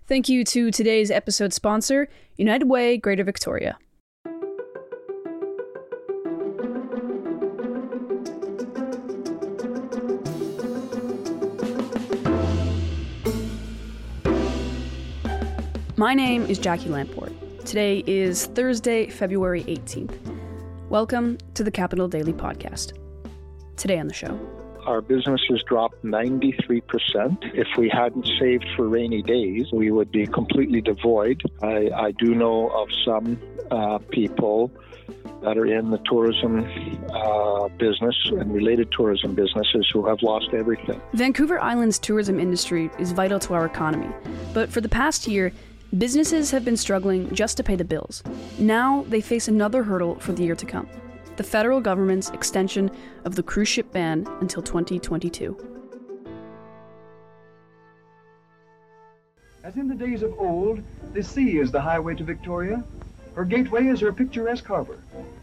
Thank you to today's episode sponsor, United Way, Greater Victoria. My name is Jackie Lamport. Today is Thursday, February 18th. Welcome to the Capital Daily Podcast. Today on the show. Our business has dropped 93%. If we hadn't saved for rainy days, we would be completely devoid. I do know of some people that are in the tourism business and related tourism businesses who have lost everything. Vancouver Island's tourism industry is vital to our economy, but for the past year, businesses have been struggling just to pay the bills. Now they face another hurdle for the year to come: the federal government's extension of the cruise ship ban until 2022. As in the days of old, the sea is the highway to Victoria. Her gateway is her picturesque harbor.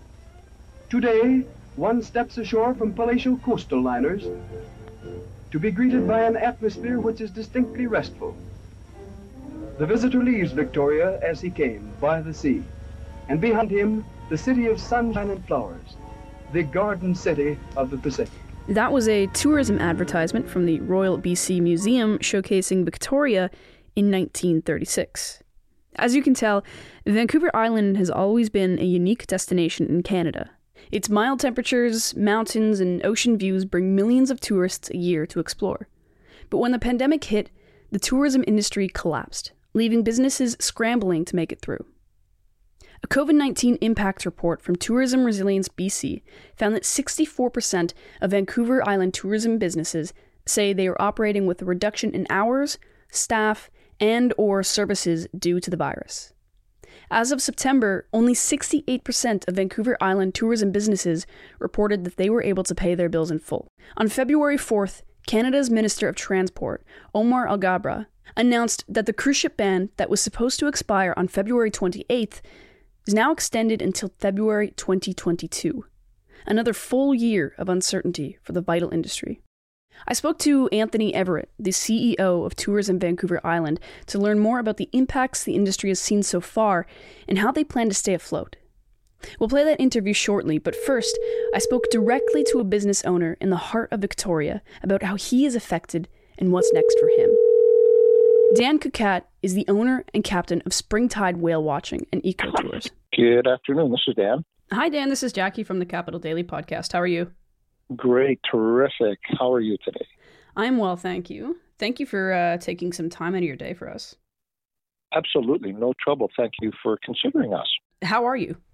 Today, one steps ashore from palatial coastal liners to be greeted by an atmosphere which is distinctly restful. The visitor leaves Victoria as he came, by the sea, and behind him, the city of sunshine and flowers, the garden city of the Pacific. That was a tourism advertisement from the Royal BC Museum showcasing Victoria in 1936. As you can tell, Vancouver Island has always been a unique destination in Canada. Its mild temperatures, mountains, and ocean views bring millions of tourists a year to explore. But when the pandemic hit, the tourism industry collapsed, leaving businesses scrambling to make it through. A COVID-19 impact report from Tourism Resilience BC found that 64% of Vancouver Island tourism businesses say they are operating with a reduction in hours, staff, and/or services due to the virus. As of September, only 68% of Vancouver Island tourism businesses reported that they were able to pay their bills in full. On February 4th, Canada's Minister of Transport, Omar Alghabra, announced that the cruise ship ban that was supposed to expire on February 28th is now extended until February 2022. Another full year of uncertainty for the vital industry. I spoke to Anthony Everett, the CEO of Tourism Vancouver Island, to learn more about the impacts the industry has seen so far and how they plan to stay afloat. We'll play that interview shortly, but first, I spoke directly to a business owner in the heart of Victoria about how he is affected and what's next for him. Dan Cucat is the owner and captain of Springtide Whale Watching and Eco Tours. Good afternoon. This is Dan. Hi, Dan. This is Jackie from the Capital Daily Podcast. How are you? Great. Terrific. How are you today? I'm well, thank you. Thank you for taking some time out of your day for us. Absolutely. No trouble. Thank you for considering us. How are you?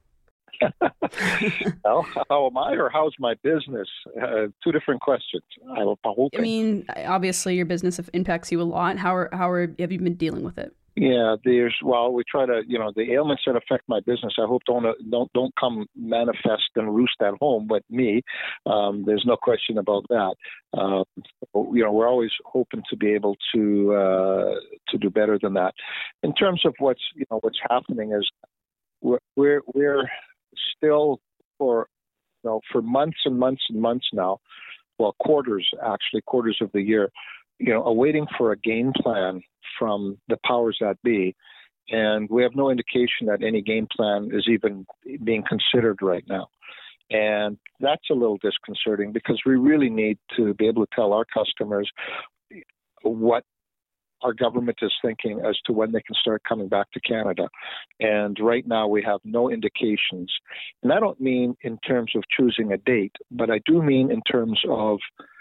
Well, how am I, or how's my business? Two different questions. I mean, obviously your business impacts you a lot. Have you been dealing with it? Yeah, we try to, the ailments that affect my business, I hope don't come manifest and roost at home with me. There's no question about that. We're always hoping to be able to do better than that. In terms of what's happening is we're still for months and months and months now, well, quarters of the year, awaiting for a game plan from the powers that be. And we have no indication that any game plan is even being considered right now. And that's a little disconcerting because we really need to be able to tell our customers what our government is thinking as to when they can start coming back to Canada. And right now we have no indications. And I don't mean in terms of choosing a date, but I do mean in terms of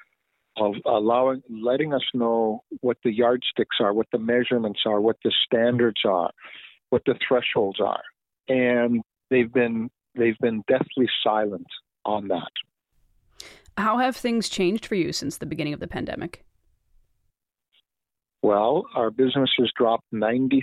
letting us know what the yardsticks are, what the measurements are, what the standards are, what the thresholds are. And they've been deathly silent on that. How have things changed for you since the beginning of the pandemic? Well, our business has dropped 93%.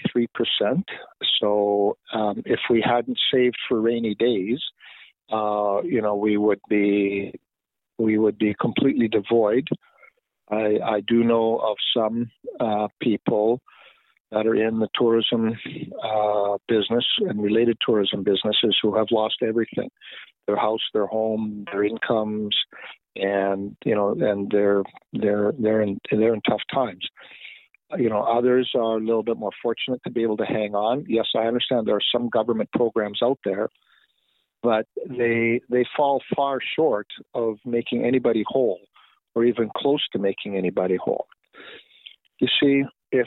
So if we hadn't saved for rainy days, we would be completely devoid. I do know of some people that are in the tourism business and related tourism businesses who have lost everything: their house, their home, their incomes, and they're in tough times. Others are a little bit more fortunate to be able to hang on. Yes, I understand there are some government programs out there, but they fall far short of making anybody whole, or even close to making anybody whole. You see,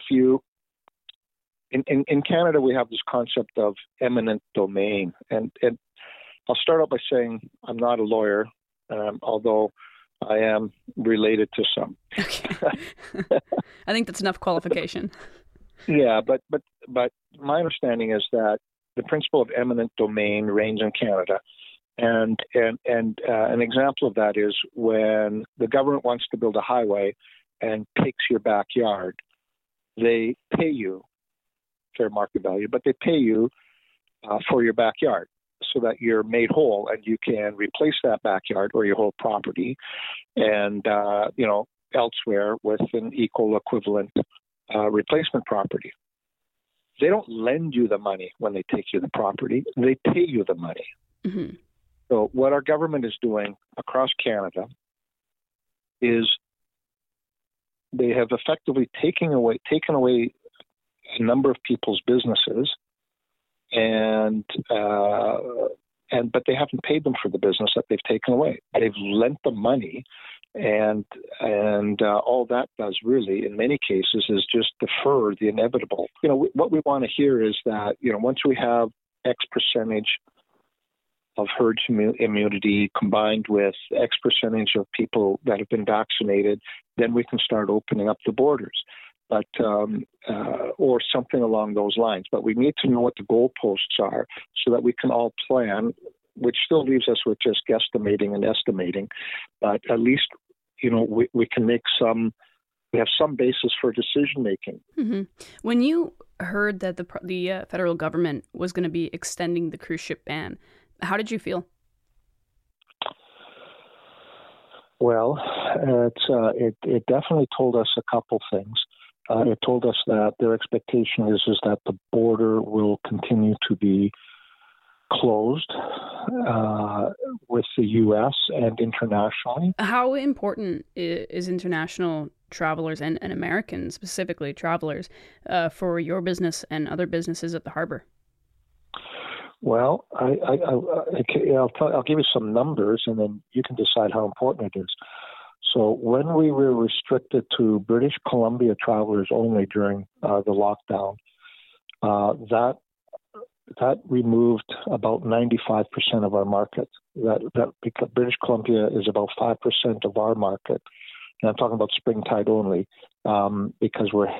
in Canada, we have this concept of eminent domain, and I'll start out by saying I'm not a lawyer, although I am related to some. Okay. I think that's enough qualification. Yeah, but my understanding is that the principle of eminent domain reigns in Canada, and an example of that is when the government wants to build a highway and takes your backyard, they pay you fair market value, but they pay you for your backyard, so that you're made whole and you can replace that backyard or your whole property and, elsewhere with an equal equivalent replacement property. They don't lend you the money when they take you the property. They pay you the money. Mm-hmm. So what our government is doing across Canada is they have effectively taken away a number of people's businesses, but they haven't paid them for the business that they've taken away. They've lent them money, and all that does really, in many cases, is just defer the inevitable. What we want to hear is that once we have X percentage of herd immunity combined with X percentage of people that have been vaccinated, then we can start opening up the borders. But or something along those lines. But we need to know what the goalposts are so that we can all plan, which still leaves us with just guesstimating and estimating. But at least, we can make we have some basis for decision making. Mm-hmm. When you heard that the federal government was going to be extending the cruise ship ban, how did you feel? Well, it definitely told us a couple things. It told us that their expectation is that the border will continue to be closed with the U.S. and internationally. How important is international travelers and American, specifically travelers, for your business and other businesses at the harbor? Well, I'll give you some numbers, and then you can decide how important it is. So when we were restricted to British Columbia travelers only during the lockdown, that removed about 95% of our market. That because British Columbia is about 5% of our market, and I'm talking about spring tide only, because we're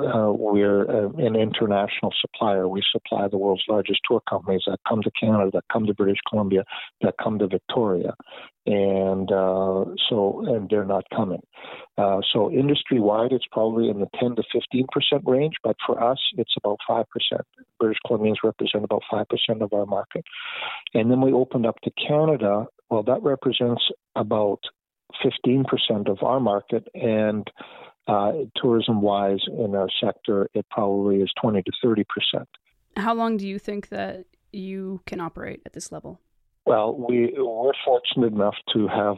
an international supplier. We supply the world's largest tour companies that come to Canada, that come to British Columbia, that come to Victoria, and they're not coming. So industry-wide, it's probably in the 10 to 15% range, but for us, it's about 5%. British Columbians represent about 5% of our market. And then we opened up to Canada. Well, that represents about 15% of our market, and tourism-wise in our sector, it probably is 20 to 30%. How long do you think that you can operate at this level? Well, we're fortunate enough to have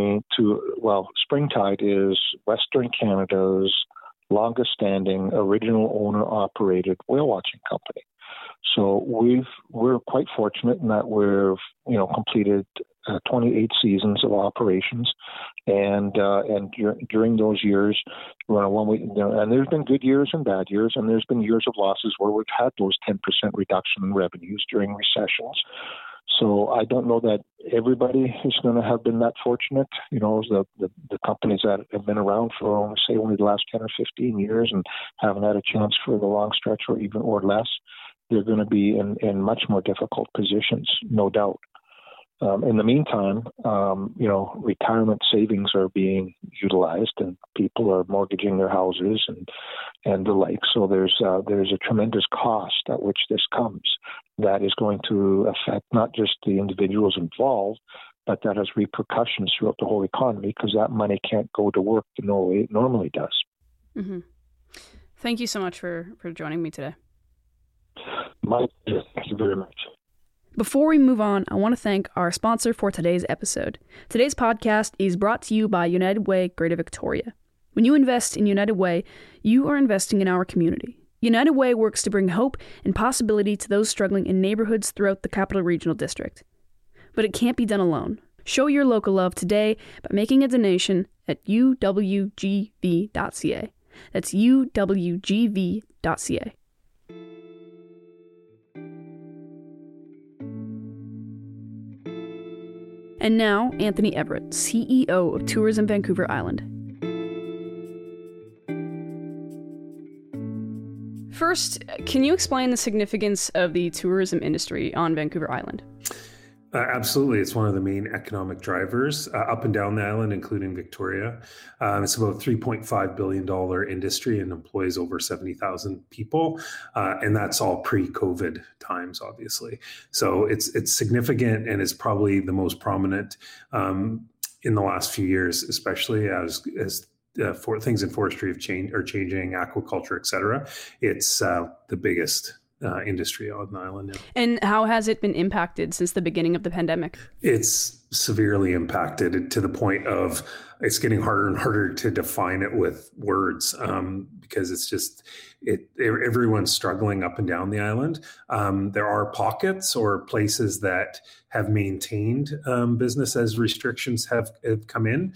Springtide is Western Canada's longest-standing, original owner-operated whale-watching company. So we're quite fortunate in that we've completed 28 seasons of operations, and during those years, and there's been good years and bad years, and there's been years of losses where we've had those 10% reduction in revenues during recessions. So I don't know that everybody is going to have been that fortunate. The companies that have been around for only the last 10 or 15 years and haven't had a chance for the long stretch or less, they're going to be in much more difficult positions, no doubt. In the meantime, retirement savings are being utilized, and people are mortgaging their houses and the like. So there's a tremendous cost at which this comes that is going to affect not just the individuals involved, but that has repercussions throughout the whole economy because that money can't go to work the way it normally does. Mm-hmm. Thank you so much for joining me today. My pleasure. Thank you very much. Before we move on, I want to thank our sponsor for today's episode. Today's podcast is brought to you by United Way Greater Victoria. When you invest in United Way, you are investing in our community. United Way works to bring hope and possibility to those struggling in neighborhoods throughout the Capital Regional District. But it can't be done alone. Show your local love today by making a donation at uwgv.ca. That's uwgv.ca. And now, Anthony Everett, CEO of Tourism Vancouver Island. First, can you explain the significance of the tourism industry on Vancouver Island? Absolutely. It's one of the main economic drivers up and down the island, including Victoria. It's about a $3.5 billion industry and employs over 70,000 people. And that's all pre-COVID times, obviously. So it's significant and is probably the most prominent in the last few years, especially as for things in forestry are changing, aquaculture, et cetera. It's the biggest industry on the island now. And how has it been impacted since the beginning of the pandemic? It's severely impacted to the point of it's getting harder and harder to define it with words because it's just everyone's struggling up and down the island. There are pockets or places that have maintained business as restrictions have come in.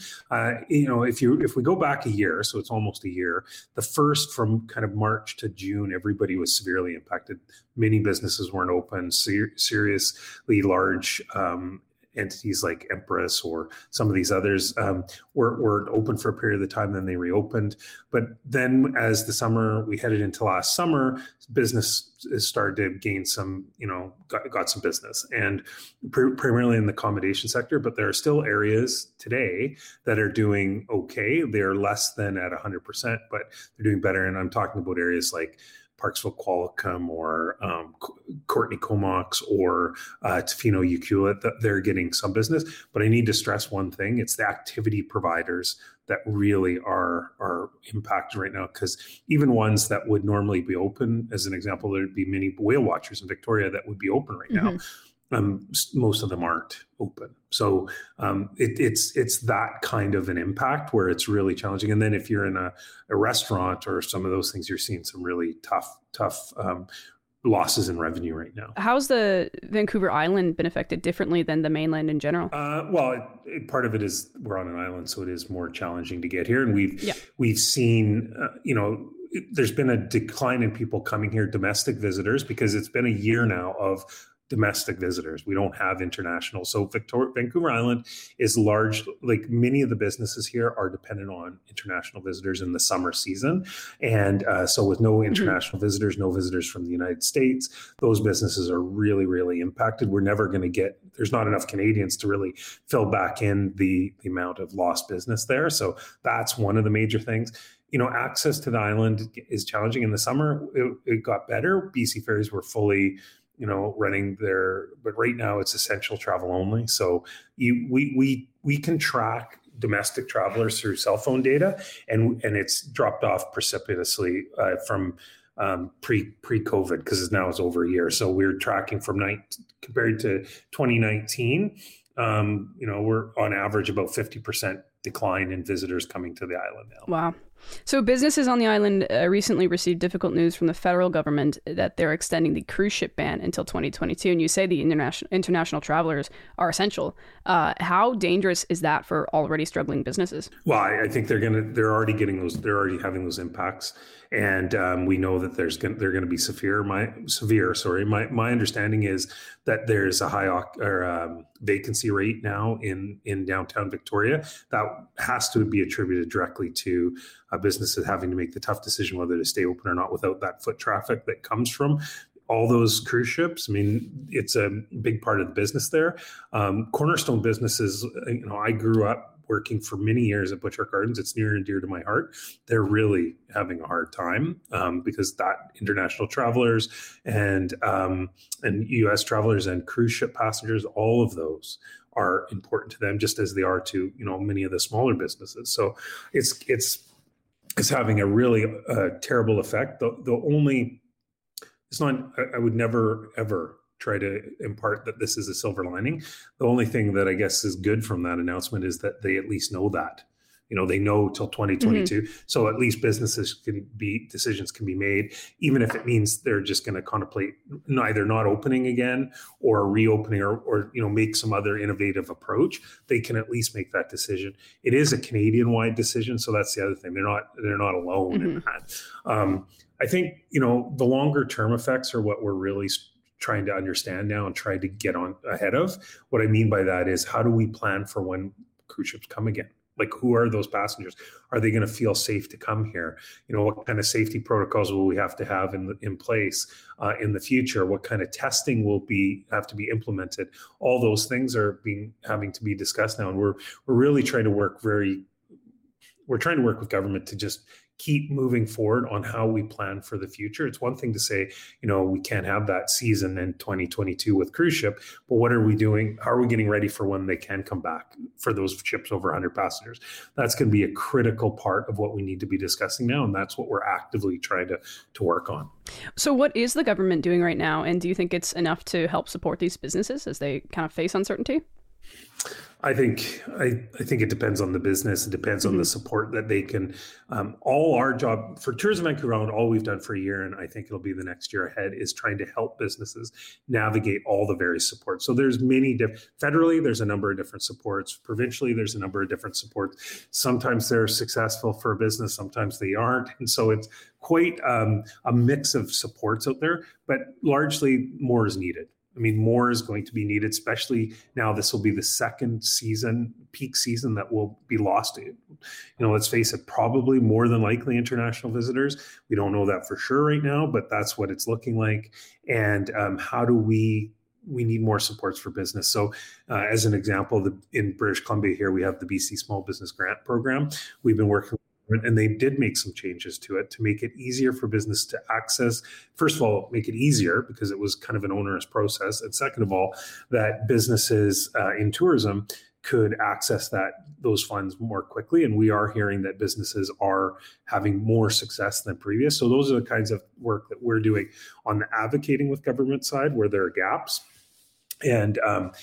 If we go back a year, so it's almost a year, the first from kind of March to June, everybody was severely impacted. Many businesses weren't open, seriously large entities like Empress or some of these others were open for a period of time, then they reopened. But then as the summer, we headed into last summer, business started to gain some, got some business and primarily in the accommodation sector, but there are still areas today that are doing okay. They're less than at 100%, but they're doing better. And I'm talking about areas like Parksville Qualicum or Courtenay Comox or Tofino Ucluelet, that they're getting some business. But I need to stress one thing. It's the activity providers that really are impacted right now, because even ones that would normally be open, as an example, there'd be many whale watchers in Victoria that would be open right now. Most of them aren't open. So it's that kind of an impact where it's really challenging. And then if you're in a restaurant or some of those things, you're seeing some really tough losses in revenue right now. How's the Vancouver Island been affected differently than the mainland in general? Part of it is we're on an island, so it is more challenging to get here. And we've seen, there's been a decline in people coming here, domestic visitors, because it's been a year now of domestic visitors. We don't have international. So Vancouver Island is large, like many of the businesses here are dependent on international visitors in the summer season. And so with no international visitors, no visitors from the United States, those businesses are really, really impacted. We're never going to there's not enough Canadians to really fill back in the amount of lost business there. So that's one of the major things. Access to the island is challenging. In the summer, it got better. BC ferries were fully running there, but right now it's essential travel only. So we can track domestic travelers through cell phone data, and it's dropped off precipitously from pre-COVID, because now it's over a year. So we're tracking compared to 2019. We're on average about 50% decline in visitors coming to the island now. Wow. So businesses on the island recently received difficult news from the federal government that they're extending the cruise ship ban until 2022. And you say the international travelers are essential. How dangerous is that for already struggling businesses? Well, I think they're already having those impacts. And we know that they're going to be severe. My understanding is that there's a high vacancy rate now in downtown Victoria that has to be attributed directly to businesses having to make the tough decision whether to stay open or not without that foot traffic that comes from all those cruise ships. I mean, it's a big part of the business there. Cornerstone businesses, I grew up working for many years at Butchart Gardens. It's near and dear to my heart. They're really having a hard time because that international travelers and U.S. travelers and cruise ship passengers, all of those are important to them, just as they are to many of the smaller businesses. So it's having a really terrible effect. I would never ever try to impart that this is a silver lining. The only thing that I guess is good from that announcement is that they at least know that. they know till 2022. So at least decisions can be made, even if it means they're just going to contemplate either not opening again or reopening or make some other innovative approach. They can at least make that decision. It is a Canadian-wide decision, so that's the other thing. They're not alone in that. I think the longer term effects are what we're really trying to understand now and try to get on ahead of. What I mean by that is, how do we plan for when cruise ships come again? Like, who are those passengers? Are they going to feel safe to come here? What kind of safety protocols will we have to have in place in the future? What kind of testing will have to be implemented? All those things are having to be discussed now, and we're really trying to work with government to just keep moving forward on how we plan for the future. It's one thing to say, we can't have that season in 2022 with cruise ship, but what are we doing? How are we getting ready for when they can come back for those ships over 100 passengers? That's going to be a critical part of what we need to be discussing now, and that's what we're actively trying to work on. So what is the government doing right now, and do you think it's enough to help support these businesses as they kind of face uncertainty? I think it depends on the business. It depends on the support that they can. All our job for Tourism Vancouver Island, all we've done for a year, and I think it'll be the next year ahead, is trying to help businesses navigate all the various supports. So there's federally, there's a number of different supports. Provincially, there's a number of different supports. Sometimes they're successful for a business, sometimes they aren't. And so it's quite a mix of supports out there, but largely more is needed. More is going to be needed, especially now. This will be the second peak season that will be lost. Let's face it, probably more than likely international visitors. We don't know that for sure right now, but that's what it's looking like. And how do we need more supports for business? So as an example, in British Columbia here, we have the BC Small Business Grant Program. We've been working, and they did make some changes to it to make it easier for business to access. First of all, make it easier because it was kind of an onerous process. And second of all, that businesses in tourism could access those funds more quickly. And we are hearing that businesses are having more success than previous. So those are the kinds of work that we're doing on the advocating with government side where there are gaps. And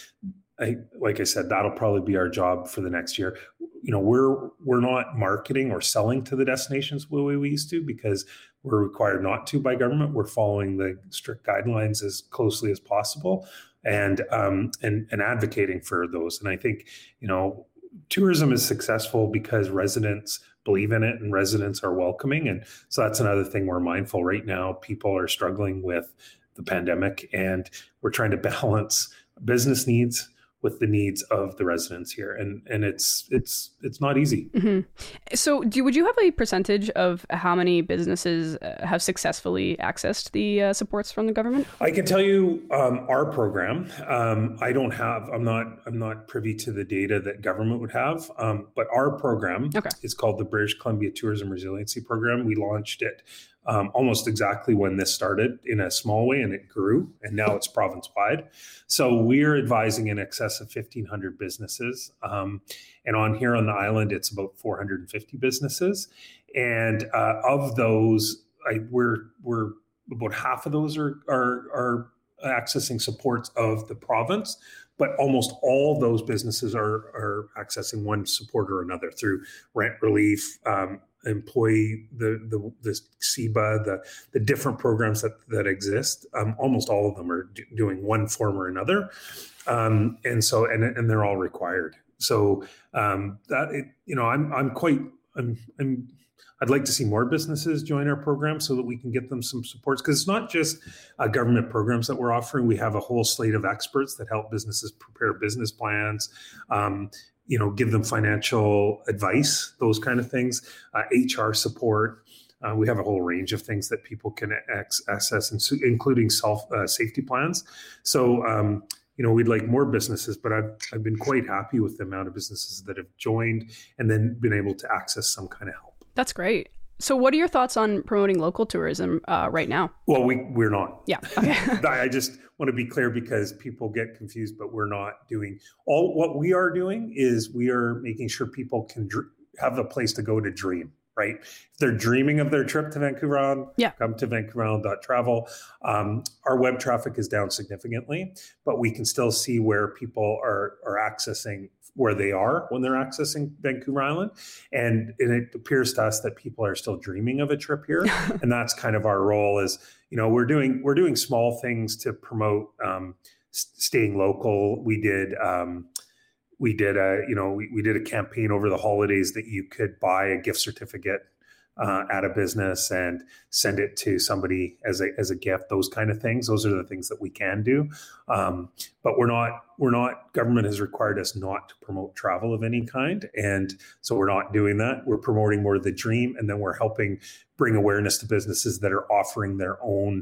like I said, that'll probably be our job for the next year. We're not marketing or selling to the destinations the way we used to because we're required not to by government. We're following the strict guidelines as closely as possible and advocating for those. And I think, tourism is successful because residents believe in it and residents are welcoming. And so that's another thing we're mindful right now. People are struggling with the pandemic, and we're trying to balance business needs with the needs of the residents here. And it's not easy. Mm-hmm. So would you have a percentage of how many businesses have successfully accessed the supports from the government? I can tell you our program. I'm not privy to the data that government would have, but our program is called the British Columbia Tourism Resiliency Program. We launched it almost exactly when this started in a small way, and it grew, and now it's province-wide. So we're advising in excess of 1,500 businesses. And on here on the island, it's about 450 businesses. And of those, we're about half of those are accessing supports of the province, but almost all those businesses are accessing one support or another through rent relief, employee, the CEBA, the different programs that exist. Almost all of them are doing one form or another, and they're all required. So I'd like to see more businesses join our program so that we can get them some supports, because it's not just government programs that we're offering. We have a whole slate of experts that help businesses prepare business plans, give them financial advice, those kind of things, HR support. We have a whole range of things that people can access, including safety plans. So, we'd like more businesses, but I've been quite happy with the amount of businesses that have joined and then been able to access some kind of help. That's great. So what are your thoughts on promoting local tourism right now? Well, we're not. Yeah. Okay. I just want to be clear because people get confused, but we're not doing all. What we are doing is we are making sure people can have a place to go to dream, right? If they're dreaming of their trip to Vancouver Island, come to vancouverisland.travel. Our web traffic is down significantly, but we can still see where people are accessing where they are when they're accessing Vancouver Island. And it appears to us that people are still dreaming of a trip here. And that's kind of our role is, we're doing small things to promote staying local. We did a campaign over the holidays that you could buy a gift certificate at a business and send it to somebody as a gift. Those kind of things. Those are the things that we can do. But we're not. Government has required us not to promote travel of any kind, and so we're not doing that. We're promoting more of the dream, and then we're helping bring awareness to businesses that are offering their own.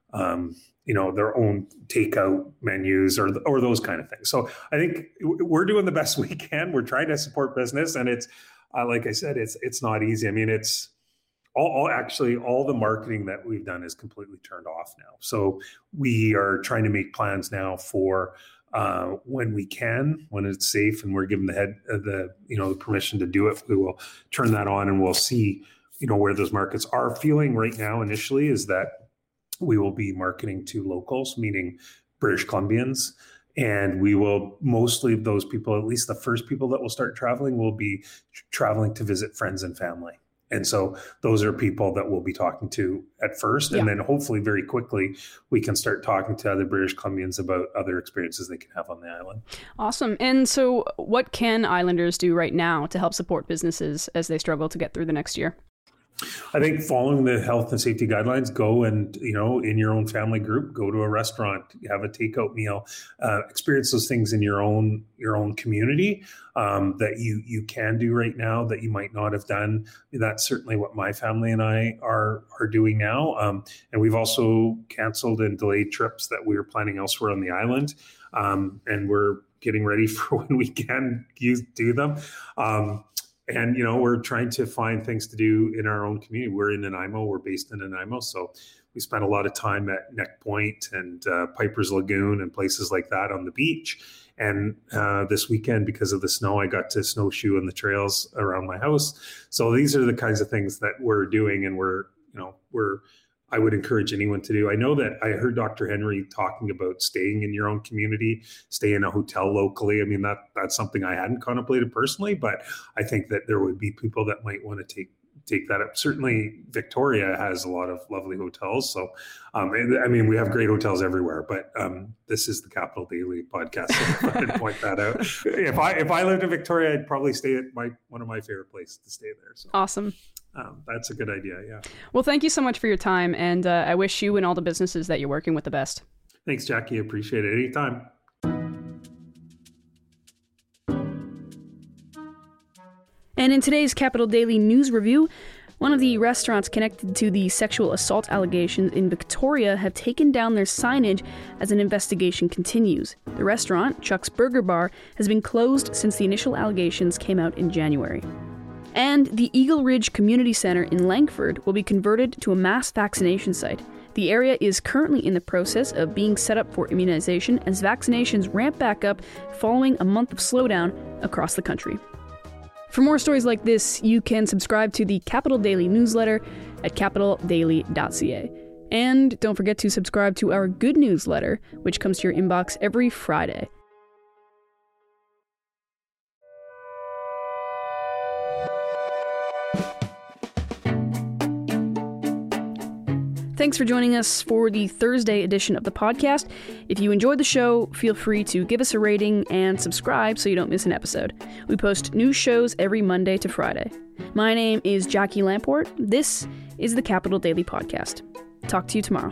Their own takeout menus or those kind of things. So I think we're doing the best we can. We're trying to support business, and it's like I said, it's not easy. I mean, it's all the marketing that we've done is completely turned off now. So we are trying to make plans now for when we can, when it's safe, and we're given the permission to do it. We will turn that on, and we'll see where those markets are. Feeling right now initially is that we will be marketing to locals, meaning British Columbians, and we will mostly those people, at least the first people that will start traveling, will be traveling to visit friends and family. And so those are people that we'll be talking to at first. And then hopefully very quickly, we can start talking to other British Columbians about other experiences they can have on the island. Awesome. And so what can Islanders do right now to help support businesses as they struggle to get through the next year? I think following the health and safety guidelines, go and, in your own family group, go to a restaurant, have a takeout meal, experience those things in your own community that you can do right now that you might not have done. That's certainly what my family and I are doing now. And we've also canceled and delayed trips that we were planning elsewhere on the island. And we're getting ready for when we can do them. And, we're trying to find things to do in our own community. We're in Nanaimo. We're based in Nanaimo. So we spent a lot of time at Neck Point and Piper's Lagoon and places like that on the beach. And this weekend, because of the snow, I got to snowshoe on the trails around my house. So these are the kinds of things that we're doing. And I would encourage anyone to do. I know that I heard Dr. Henry talking about staying in your own community, stay in a hotel locally. I mean, that's something I hadn't contemplated personally, but I think that there would be people that might want to take that up. Certainly Victoria has a lot of lovely hotels. So, we have great hotels everywhere, but this is the Capital Daily podcast. So I wanted to point that out. If I lived in Victoria, I'd probably stay at one of my favorite places to stay there. So. Awesome. That's a good idea. Yeah. Well, thank you so much for your time. And I wish you and all the businesses that you're working with the best. Thanks, Jackie. Appreciate it. Anytime. And in today's Capital Daily News Review, one of the restaurants connected to the sexual assault allegations in Victoria have taken down their signage as an investigation continues. The restaurant, Chuck's Burger Bar, has been closed since the initial allegations came out in January. And the Eagle Ridge Community Center in Langford will be converted to a mass vaccination site. The area is currently in the process of being set up for immunization as vaccinations ramp back up following a month of slowdown across the country. For more stories like this, you can subscribe to the Capital Daily newsletter at capitaldaily.ca. And don't forget to subscribe to our good newsletter, which comes to your inbox every Friday. Thanks for joining us for the Thursday edition of the podcast. If you enjoyed the show, feel free to give us a rating and subscribe so you don't miss an episode. We post new shows every Monday to Friday. My name is Jackie Lamport. This is the Capital Daily Podcast. Talk to you tomorrow.